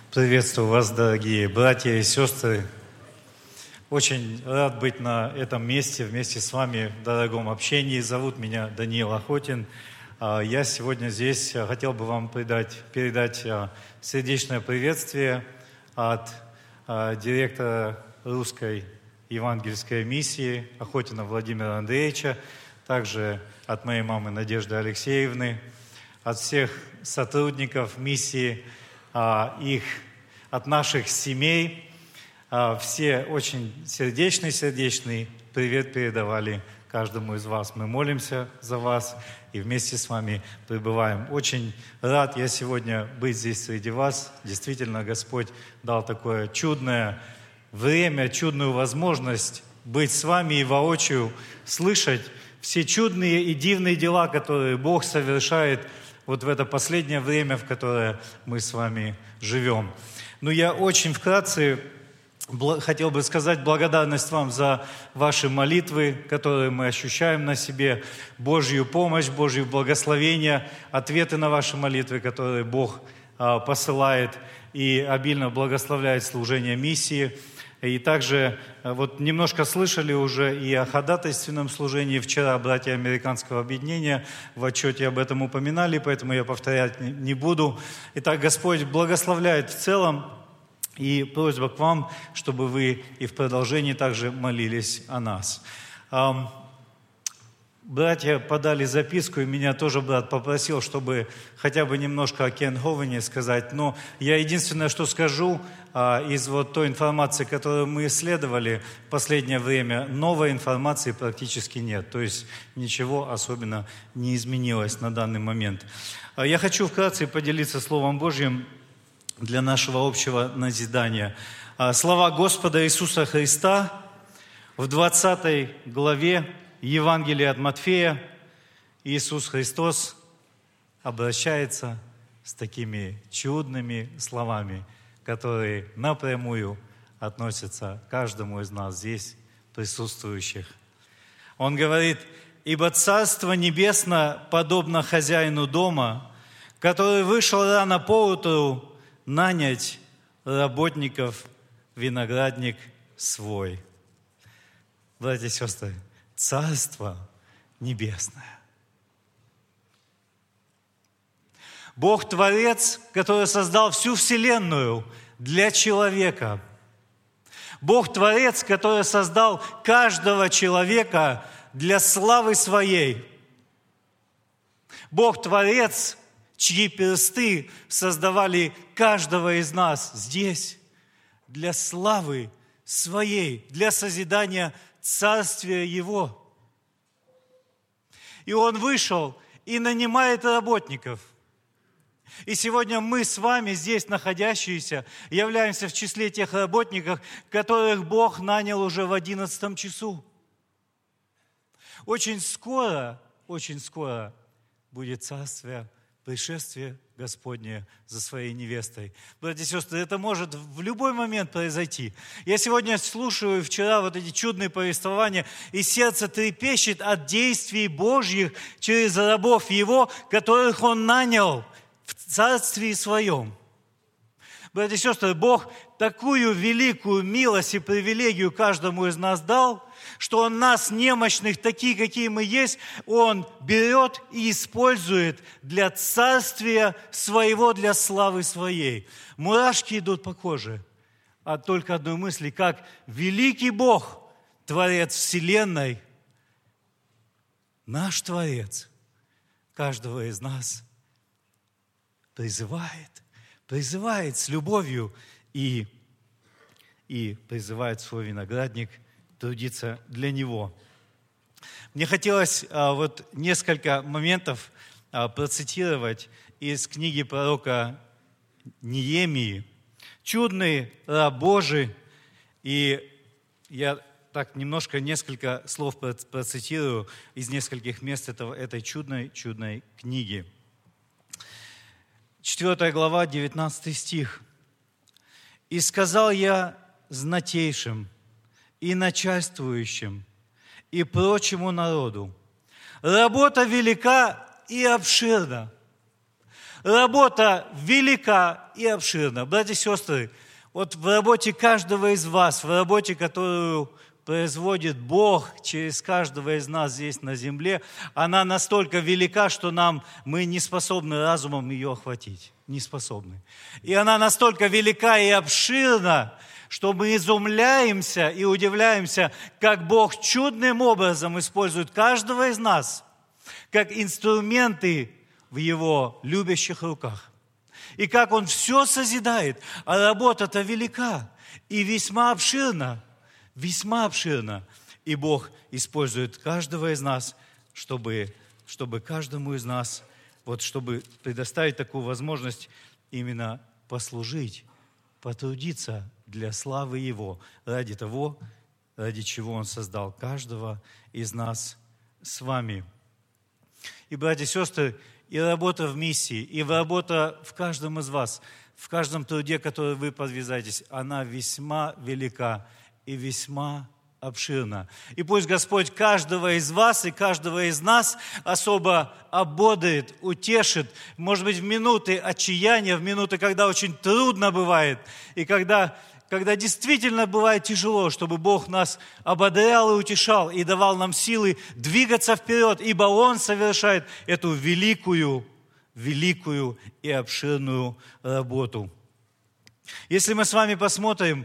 Приветствую вас, дорогие братья и сестры. Очень рад быть на этом месте вместе с вами в дорогом общении. Зовут меня Даниил Охотин. Я сегодня здесь хотел бы вам передать сердечное приветствие от директора Русской евангельской миссии Охотина Владимира Андреевича, также от моей мамы Надежды Алексеевны, от всех сотрудников миссии, от наших семей. Все очень сердечный привет передавали каждому из вас. Мы молимся за вас и вместе с вами пребываем. Очень рад я сегодня быть здесь среди вас. Действительно, Господь дал такое чудное время, чудную возможность быть с вами и воочию слышать все чудные и дивные дела, которые Бог совершает вот в это последнее время, в которое мы с вами живем. Но я очень вкратце хотел бы сказать благодарность вам за ваши молитвы, которые мы ощущаем на себе, Божью помощь, Божье благословение, ответы на ваши молитвы, которые Бог посылает и обильно благословляет служение миссии. И также вот немножко слышали уже и о ходатайственном служении. Вчера братья Американского объединения в отчете об этом упоминали, поэтому я повторять не буду. Итак, Господь благословляет в целом, и просьба к вам, чтобы вы и в продолжении также молились о нас. Братья подали записку, и меня тоже брат попросил, чтобы хотя бы немножко о Кен Ховене сказать. Но я единственное, что скажу из вот той информации, которую мы исследовали в последнее время, новой информации практически нет. То есть ничего особенно не изменилось на данный момент. Я хочу вкратце поделиться Словом Божьим для нашего общего назидания. Слова Господа Иисуса Христа в 20 главе Евангелия от Матфея. Иисус Христос обращается с такими чудными словами, которые напрямую относятся к каждому из нас здесь присутствующих. Он говорит: «Ибо Царство Небесно подобно хозяину дома, который вышел рано поутру нанять работников в виноградник свой». Братья и сестры, Царство Небесное. Бог Творец, который создал всю вселенную для человека. Бог Творец, который создал каждого человека для славы Своей. Бог Творец, чьи персты создавали каждого из нас здесь для славы Своей, для созидания Царствия Его. И Он вышел и нанимает работников. И сегодня мы с вами, здесь находящиеся, являемся в числе тех работников, которых Бог нанял уже в 11 часу. Очень скоро будет царствие, пришествие Господне за Своей невестой. Братья и сестры, это может в любой момент произойти. Я сегодня слушаю вчера вот эти чудные повествования, и сердце трепещет от действий Божьих через рабов Его, которых Он нанял в Царстве Своем. Братья и сестры, Бог такую великую милость и привилегию каждому из нас дал, что Он нас, немощных, такие, какие мы есть, Он берет и использует для царствия Своего, для славы Своей. Мурашки идут по коже от только одной мысли, как великий Бог, Творец Вселенной, наш Творец, каждого из нас призывает с любовью и призывает свой виноградник трудиться для Него. Мне хотелось вот несколько моментов процитировать из книги пророка Неемии. Чудный раб Божий. И я так несколько слов процитирую из нескольких мест этой чудной книги. 4 глава, 19 стих. «И сказал я знатейшим и начальствующим, и прочему народу: работа велика и обширна, Работа велика и обширна. Братья и сестры, вот в работе каждого из вас, в работе, которую производит Бог через каждого из нас здесь на земле, она настолько велика, что мы не способны разумом ее охватить. Не способны. И она настолько велика и обширна, что мы изумляемся и удивляемся, как Бог чудным образом использует каждого из нас, как инструменты в Его любящих руках. И как Он все созидает, а работа-то велика и весьма обширна. Весьма обширно. И Бог использует каждого из нас, чтобы каждому из нас, чтобы предоставить такую возможность именно послужить, потрудиться для славы Его, ради того, ради чего Он создал каждого из нас с вами. И, братья и сестры, и работа в миссии, и работа в каждом из вас, в каждом труде, который вы подвязаетесь, она весьма велика и весьма обширна. И пусть Господь каждого из вас и каждого из нас особо ободрит, утешит, может быть, в минуты отчаяния, в минуты, когда очень трудно бывает, и когда действительно бывает тяжело, чтобы Бог нас ободрял и утешал, и давал нам силы двигаться вперед, ибо Он совершает эту великую и обширную работу. Если мы с вами посмотрим,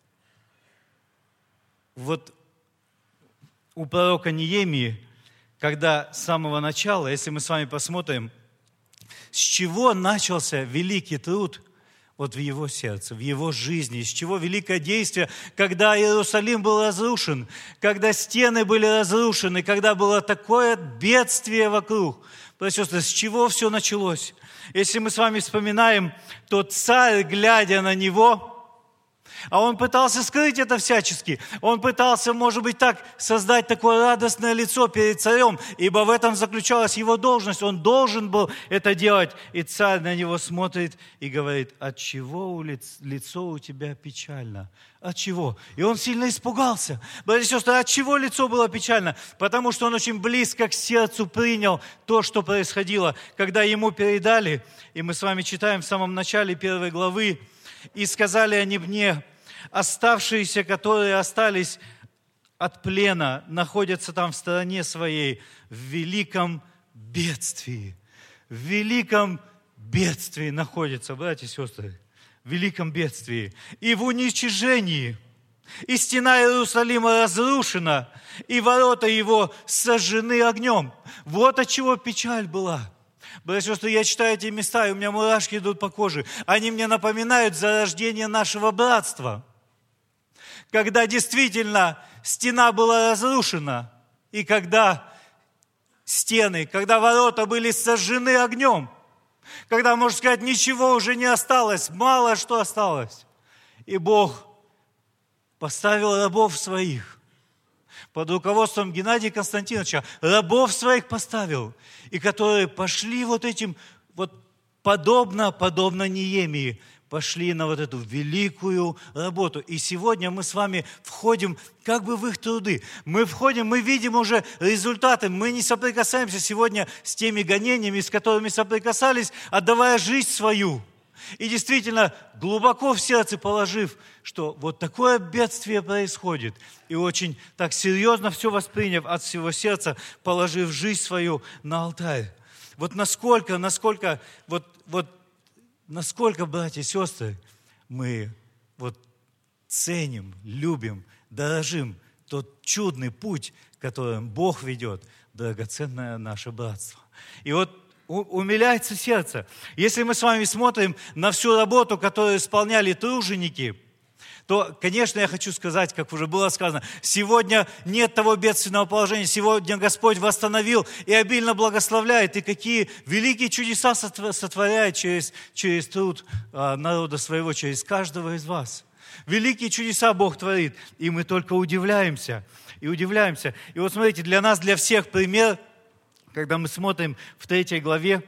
у пророка Неемии, когда с самого начала, если мы с вами посмотрим, с чего начался великий труд в его сердце, в его жизни, с чего великое действие, когда Иерусалим был разрушен, когда стены были разрушены, когда было такое бедствие вокруг. Братья и сестры, с чего все началось? Если мы с вами вспоминаем, то царь, глядя на него, а он пытался скрыть это всячески. Он пытался, может быть, так создать такое радостное лицо перед царем, ибо в этом заключалась его должность. Он должен был это делать. И царь на него смотрит и говорит: отчего лицо у тебя печально? Отчего? И он сильно испугался. Братья и сестры, отчего лицо было печально? Потому что он очень близко к сердцу принял то, что происходило, когда ему передали. И мы с вами читаем в самом начале 1 главы: «И сказали они мне, оставшиеся, которые остались от плена, находятся там в стороне своей, в великом бедствии». В великом бедствии находятся, братья и сестры, в великом бедствии и в уничижении. И стена Иерусалима разрушена, и ворота его сожжены огнем. Вот от чего печаль была. Братья и сестры, я читаю эти места, и у меня мурашки идут по коже. Они мне напоминают зарождение нашего братства. Когда действительно стена была разрушена, и когда ворота были сожжены огнем, когда, можно сказать, ничего уже не осталось, мало что осталось. И Бог поставил рабов своих, под руководством Геннадия Константиновича, рабов своих поставил, и которые пошли подобно Неемии, пошли на эту великую работу. И сегодня мы с вами входим в их труды. Мы видим уже результаты. Мы не соприкасаемся сегодня с теми гонениями, с которыми соприкасались, отдавая жизнь свою. И действительно, глубоко в сердце положив, что такое бедствие происходит, и очень так серьезно все восприняв от всего сердца, положив жизнь свою на алтарь. Насколько, братья и сестры, мы ценим, любим, дорожим тот чудный путь, которым Бог ведет, драгоценное наше братство. И умиляется сердце. Если мы с вами смотрим на всю работу, которую исполняли труженики, то, конечно, я хочу сказать, как уже было сказано, сегодня нет того бедственного положения, сегодня Господь восстановил и обильно благословляет, и какие великие чудеса сотворяет через труд народа своего, через каждого из вас. Великие чудеса Бог творит, и мы только удивляемся. И смотрите, для нас, для всех пример, когда мы смотрим в 3 главе,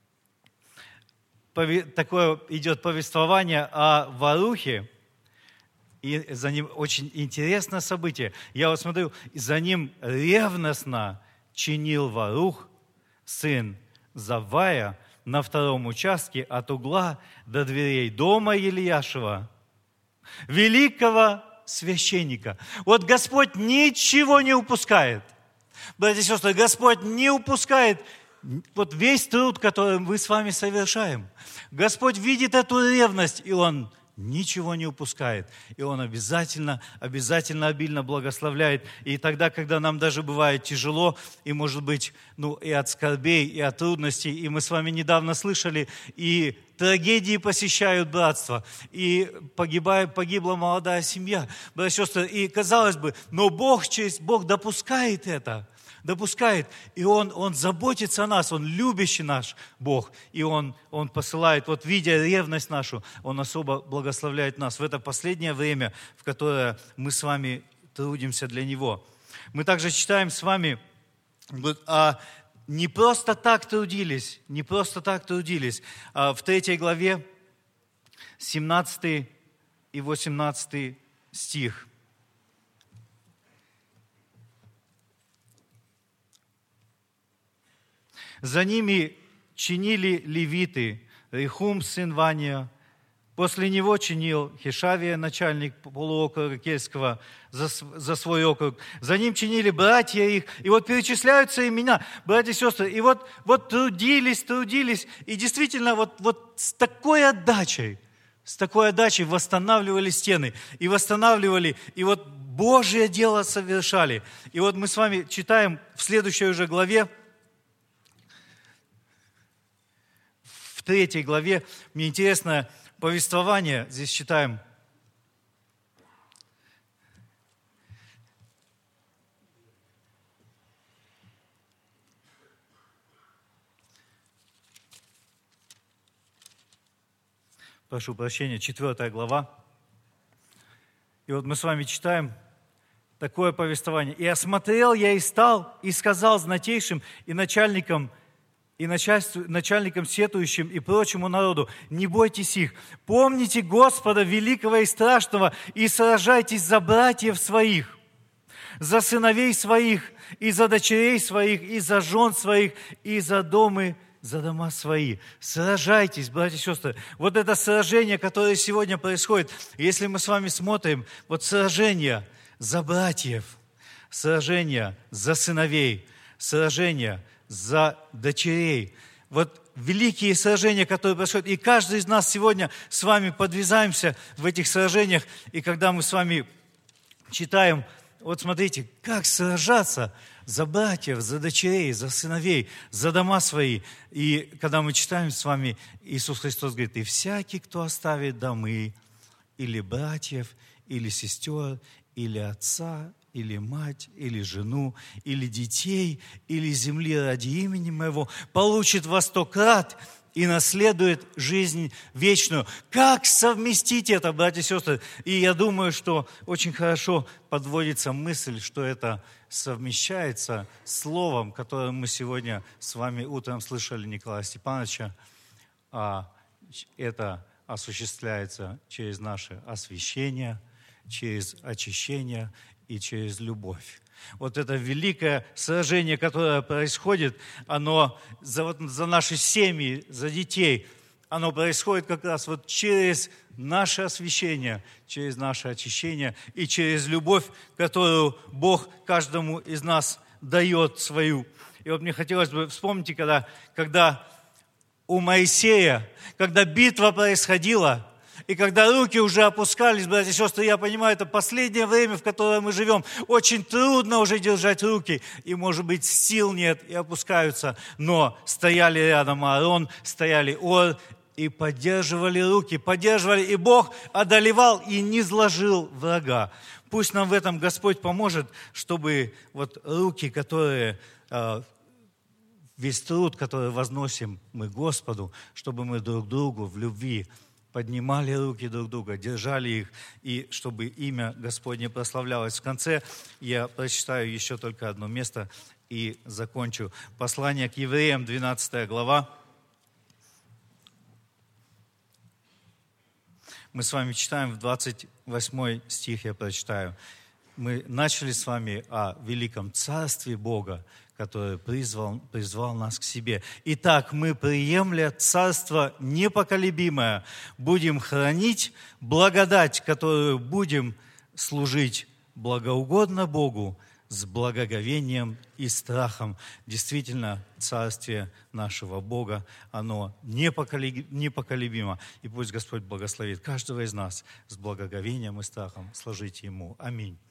такое идет повествование о Варухе, и за ним очень интересное событие. Я смотрю, за ним ревностно чинил Варух, сын Заввая, на втором участке от угла до дверей дома Ильяшева, великого священника. Вот Господь ничего не упускает. Братья и сестры, Господь не упускает вот весь труд, который мы с вами совершаем. Господь видит эту ревность, и Он ничего не упускает. И Он обязательно обильно благословляет. И тогда, когда нам даже бывает тяжело, и может быть, и от скорбей, и от трудностей, и мы с вами недавно слышали, и трагедии посещают братство, и погибла молодая семья. Братья и сестры, и казалось бы, но Бог допускает это. Допускает, и Он заботится о нас, Он любящий наш Бог, и Он посылает, вот видя ревность нашу, Он особо благословляет нас в это последнее время, в которое мы с вами трудимся для Него. Мы также читаем с вами, не просто так трудились, в 3 главе 17 и 18 стих. За ними чинили левиты, Рехум, сын Вания. После него чинил Хешавия, начальник полуокруга Кельского, за свой округ. За ним чинили братья их. И вот перечисляются имена, братья и сестры. И вот трудились. И действительно вот с такой отдачей восстанавливали стены. И восстанавливали, и вот Божие дело совершали. И вот мы с вами читаем в следующей уже главе, в 3 главе, мне интересно повествование, здесь читаем. Прошу прощения, 4 глава. И вот мы с вами читаем такое повествование. «И осмотрел я и стал, и сказал знатейшим и начальникам сетующим и прочему народу: не бойтесь их, помните Господа великого и страшного, и сражайтесь за братьев своих, за сыновей своих, и за дочерей своих, и за жен своих, и за дома свои». Сражайтесь, братья и сестры. Вот это сражение, которое сегодня происходит, если мы с вами смотрим, вот сражение за братьев, сражение за сыновей, сражение за дочерей. Вот великие сражения, которые происходят. И каждый из нас сегодня с вами подвязаемся в этих сражениях. И когда мы с вами читаем, вот смотрите, как сражаться за братьев, за дочерей, за сыновей, за дома свои. И когда мы читаем с вами, Иисус Христос говорит: «И всякий, кто оставит домы, или братьев, или сестер, или отца, или мать, или жену, или детей, или земли ради имени Моего, получит во 100 крат и наследует жизнь вечную». Как совместить это, братья и сестры? И я думаю, что очень хорошо подводится мысль, что это совмещается с словом, которое мы сегодня с вами утром слышали Николая Степановича. Это осуществляется через наше освящение, через очищение и через любовь. Вот это великое сражение, которое происходит, оно за наши семьи, за детей, оно происходит как раз вот через наше освящение, через наше очищение и через любовь, которую Бог каждому из нас дает свою. И вот мне хотелось бы, вспомните, когда у Моисея, когда битва происходила, и когда руки уже опускались, братья и сестры, я понимаю, это последнее время, в котором мы живем. Очень трудно уже держать руки, и, может быть, сил нет, и опускаются. Но стояли рядом Аарон, стояли Ор, и поддерживали руки, и Бог одолевал и низложил врага. Пусть нам в этом Господь поможет, чтобы вот руки, которые... весь труд, который возносим мы Господу, чтобы мы друг другу в любви поднимали руки друг друга, держали их, и чтобы имя Господне прославлялось. В конце я прочитаю еще только одно место и закончу. Послание к евреям, 12 глава. Мы с вами читаем в 28 стих, я прочитаю. Мы начали с вами о великом царстве Бога, который призвал нас к себе. Итак, мы, приемля царство непоколебимое, будем хранить благодать, которую будем служить благоугодно Богу с благоговением и страхом. Действительно, царствие нашего Бога, оно непоколебимо. И пусть Господь благословит каждого из нас с благоговением и страхом служить Ему. Аминь.